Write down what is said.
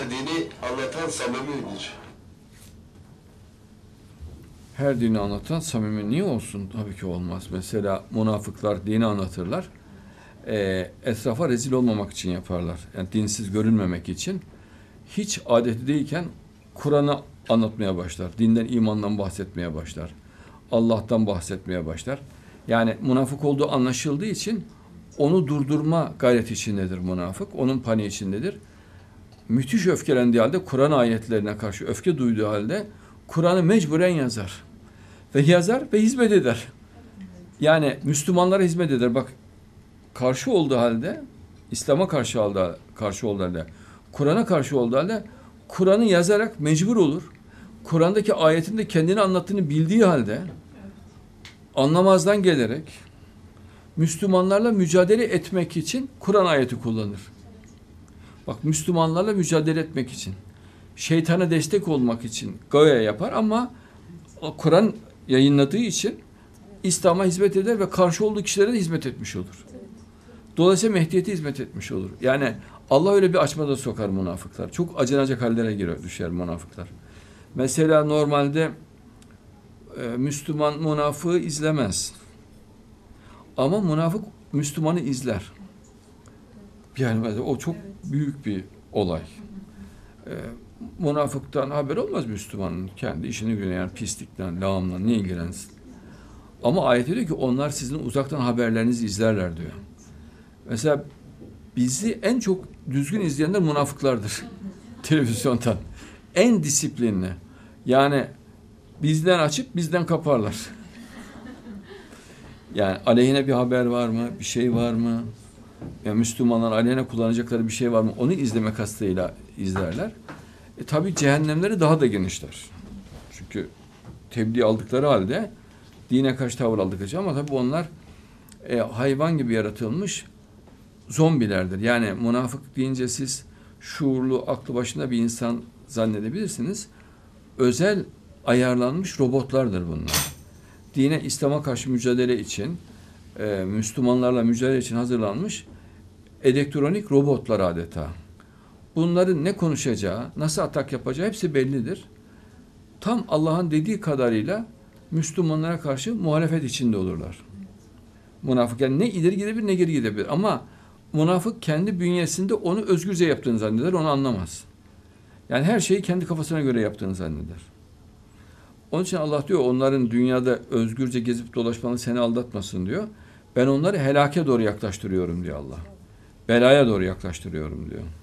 her dini anlatan samimidir. Her dini anlatan samimi niye olsun? Tabii ki olmaz. Mesela münafıklar dini anlatırlar. Etrafa rezil olmamak için yaparlar. Yani dinsiz görünmemek için. Hiç adeti değilken Kur'an'ı anlatmaya başlar. Dinden, imandan bahsetmeye başlar. Allah'tan bahsetmeye başlar. Yani münafık olduğu anlaşıldığı için onu durdurma gayreti içindedir münafık. Onun paniği içindedir. Müthiş öfkelendiği halde Kur'an ayetlerine karşı öfke duyduğu halde Kur'an'ı mecburen yazar. Ve yazar ve hizmet eder. Yani Müslümanlara hizmet eder. Bak karşı olduğu halde, İslam'a karşı olduğu halde, Kur'an'a karşı olduğu halde Kur'an'ı yazarak mecbur olur. Kur'an'daki ayetin de kendini anlattığını bildiği halde anlamazdan gelerek Müslümanlarla mücadele etmek için Kur'an ayeti kullanır. Bak Müslümanlarla mücadele etmek için, şeytana destek olmak için goya yapar ama Kur'an yayınladığı için İslam'a hizmet eder ve karşı olduğu kişilere de hizmet etmiş olur. Dolayısıyla Mehdiyet'e hizmet etmiş olur. Yani Allah öyle bir açmada sokar münafıklar. Çok acınacak hallere düşer münafıklar. Mesela normalde Müslüman münafığı izlemez. Ama münafık Müslümanı izler. Yani mesela o çok büyük bir olay. Münafıktan haber olmaz Müslümanın. Kendi işini görüyor. Yani pislikten, lağımla ne ilgilensin. Ama ayet diyor ki onlar sizin uzaktan haberlerinizi izlerler diyor. Mesela bizi en çok düzgün izleyenler münafıklardır. Televizyondan. En disiplinli. Yani bizden açıp bizden kaparlar. Yani aleyhine bir haber var mı? Bir şey var mı? Yani Müslümanlar aleyhine kullanacakları bir şey var mı? Onu izleme kastıyla izlerler. Tabii cehennemleri daha da genişler. Çünkü tebliğ aldıkları halde dine karşı tavır aldıkları ama tabii onlar hayvan gibi yaratılmış zombilerdir. Yani münafık deyince siz şuurlu, aklı başında bir insan zannedebilirsiniz. Özel ayarlanmış robotlardır bunlar. Dine, İslam'a karşı mücadele için, Müslümanlarla mücadele için hazırlanmış elektronik robotlar adeta. Bunların ne konuşacağı, nasıl atak yapacağı hepsi bellidir. Tam Allah'ın dediği kadarıyla Müslümanlara karşı muhalefet içinde olurlar. Münafık yani ne ileri gidebilir ne geri gidebilir. Ama münafık kendi bünyesinde onu özgürce yaptığını zanneder, onu anlamaz. Yani her şeyi kendi kafasına göre yaptığını zanneder. Onun için Allah diyor onların dünyada özgürce gezip dolaşmanı seni aldatmasın diyor. Ben onları helake doğru yaklaştırıyorum diyor Allah. Belaya doğru yaklaştırıyorum diyor.